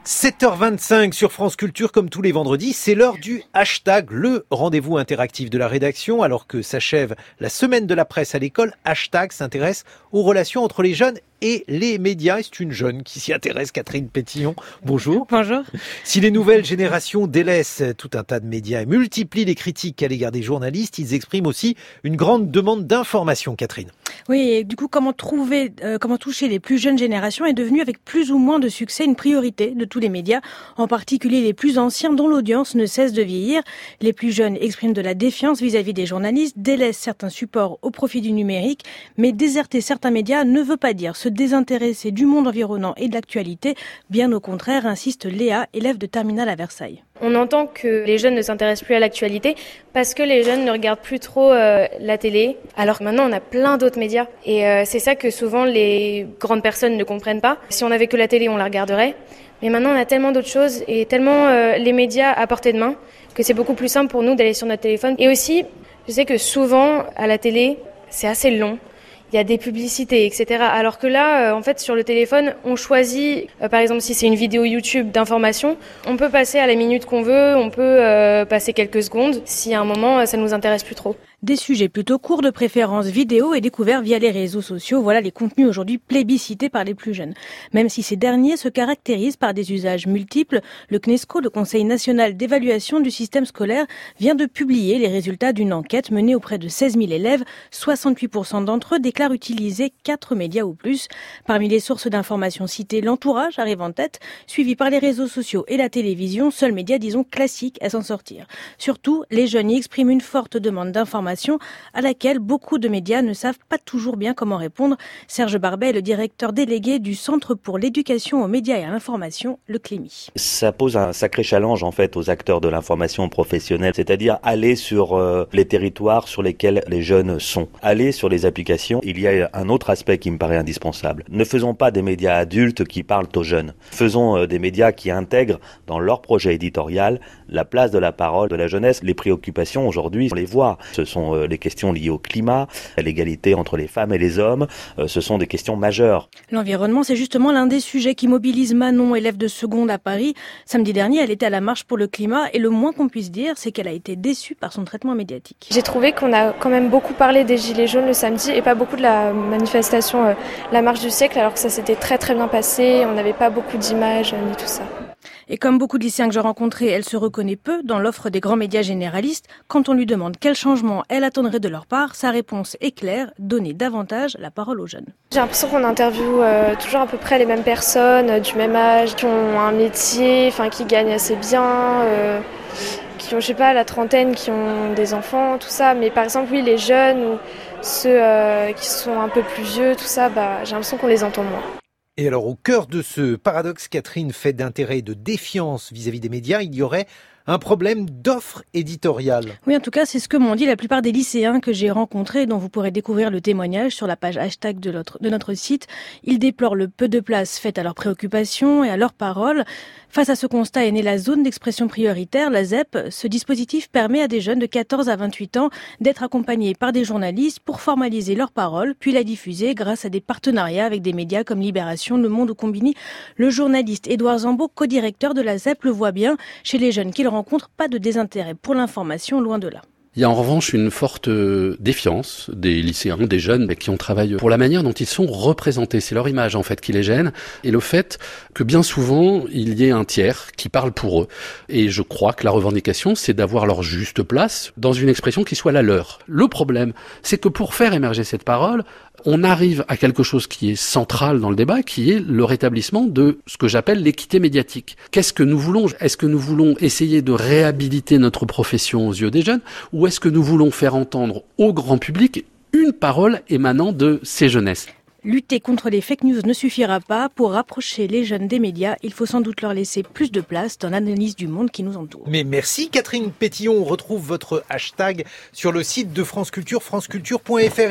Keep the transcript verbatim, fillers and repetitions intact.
sept heures vingt-cinq sur France Culture, comme tous les vendredis, c'est l'heure du hashtag, le rendez-vous interactif de la rédaction. Alors que s'achève la semaine de la presse à l'école, hashtag s'intéresse aux relations entre les jeunes et les médias. Et c'est une jeune qui s'y intéresse, Catherine Pétillon. Bonjour. Bonjour. Si les nouvelles générations délaissent tout un tas de médias et multiplient les critiques à l'égard des journalistes, ils expriment aussi une grande demande d'information, Catherine. Oui, et du coup, comment trouver, euh, comment toucher les plus jeunes générations est devenu avec plus ou moins de succès une priorité de tous les médias, en particulier les plus anciens dont l'audience ne cesse de vieillir. Les plus jeunes expriment de la défiance vis-à-vis des journalistes, délaissent certains supports au profit du numérique, mais déserter certains médias ne veut pas dire se désintéresser du monde environnant et de l'actualité. Bien au contraire, insiste Léa, élève de terminale à Versailles. On entend que les jeunes ne s'intéressent plus à l'actualité parce que les jeunes ne regardent plus trop euh, la télé, alors que maintenant on a plein d'autres médias. Et euh, c'est ça que souvent les grandes personnes ne comprennent pas. Si on n'avait que la télé, on la regarderait. Mais maintenant on a tellement d'autres choses et tellement euh, les médias à portée de main que c'est beaucoup plus simple pour nous d'aller sur notre téléphone. Et aussi, je sais que souvent à la télé, c'est assez long. Il y a des publicités, et cetera. Alors que là, euh, en fait, sur le téléphone, on choisit, euh, par exemple, si c'est une vidéo YouTube d'information, on peut passer à la minute qu'on veut, on peut euh, passer quelques secondes, si à un moment, euh, ça nous intéresse plus trop. Des sujets plutôt courts, de préférence vidéo et découverts via les réseaux sociaux. Voilà les contenus aujourd'hui plébiscités par les plus jeunes. Même si ces derniers se caractérisent par des usages multiples, le CNESCO, le Conseil national d'évaluation du système scolaire, vient de publier les résultats d'une enquête menée auprès de seize mille élèves. soixante-huit pour cent d'entre eux déclarent utiliser quatre médias ou plus. Parmi les sources d'informations citées, l'entourage arrive en tête, suivi par les réseaux sociaux et la télévision, seul média, disons, classique à s'en sortir. Surtout, les jeunes y expriment une forte demande d'information à laquelle beaucoup de médias ne savent pas toujours bien comment répondre. Serge Barbet est le directeur délégué du Centre pour l'éducation aux médias et à l'information, le C L E M I. Ça pose un sacré challenge en fait aux acteurs de l'information professionnelle, c'est-à-dire aller sur euh, les territoires sur lesquels les jeunes sont, aller sur les applications. Il y a un autre aspect qui me paraît indispensable. Ne faisons pas des médias adultes qui parlent aux jeunes. Faisons euh, des médias qui intègrent dans leur projet éditorial la place de la parole de la jeunesse. Les préoccupations aujourd'hui, on les voit. Ce sont les questions liées au climat, à l'égalité entre les femmes et les hommes, ce sont des questions majeures. L'environnement, c'est justement l'un des sujets qui mobilise Manon, élève de seconde à Paris. Samedi dernier, elle était à la marche pour le climat et le moins qu'on puisse dire, c'est qu'elle a été déçue par son traitement médiatique. J'ai trouvé qu'on a quand même beaucoup parlé des Gilets jaunes le samedi et pas beaucoup de la manifestation, euh, la marche du siècle, alors que ça s'était très très bien passé, on n'avait pas beaucoup d'images euh, ni tout ça. Et comme beaucoup de lycéens que j'ai rencontrés, elle se reconnaît peu dans l'offre des grands médias généralistes. Quand on lui demande quel changement elle attendrait de leur part, sa réponse est claire, donner davantage la parole aux jeunes. J'ai l'impression qu'on interviewe euh, toujours à peu près les mêmes personnes, euh, du même âge, qui ont un métier, enfin qui gagnent assez bien, euh, qui ont, je sais pas, la trentaine, qui ont des enfants, tout ça. Mais par exemple, oui, les jeunes ou ceux euh, qui sont un peu plus vieux, tout ça, bah, j'ai l'impression qu'on les entend moins. Et alors, au cœur de ce paradoxe, Catherine, fait d'intérêt et de défiance vis-à-vis des médias, il y aurait un problème d'offre éditoriale. Oui, en tout cas, c'est ce que m'ont dit la plupart des lycéens que j'ai rencontrés et dont vous pourrez découvrir le témoignage sur la page hashtag de notre, de notre site. Ils déplorent le peu de place faite à leurs préoccupations et à leurs paroles. Face à ce constat est née la zone d'expression prioritaire, la Z E P. Ce dispositif permet à des jeunes de quatorze à vingt-huit ans d'être accompagnés par des journalistes pour formaliser leurs paroles, puis la diffuser grâce à des partenariats avec des médias comme Libération, Le Monde ou Combini. Le journaliste Édouard Zambeau, co-directeur de la Z E P, le voit bien. Chez les jeunes qu'il rencontre, pas de désintérêt pour l'information, loin de là. Il y a en revanche une forte défiance des lycéens, des jeunes qui ont travaillé pour la manière dont ils sont représentés. C'est leur image en fait qui les gêne et le fait que bien souvent il y ait un tiers qui parle pour eux. Et je crois que la revendication c'est d'avoir leur juste place dans une expression qui soit la leur. Le problème c'est que pour faire émerger cette parole, on arrive à quelque chose qui est central dans le débat, qui est le rétablissement de ce que j'appelle l'équité médiatique. Qu'est-ce que nous voulons ? Est-ce que nous voulons essayer de réhabiliter notre profession aux yeux des jeunes ? Ou est-ce que nous voulons faire entendre au grand public une parole émanant de ces jeunesses ? Lutter contre les fake news ne suffira pas. Pour rapprocher les jeunes des médias, il faut sans doute leur laisser plus de place dans l'analyse du monde qui nous entoure. Mais merci Catherine Pétillon, on retrouve votre hashtag sur le site de France Culture, franceculture point f r.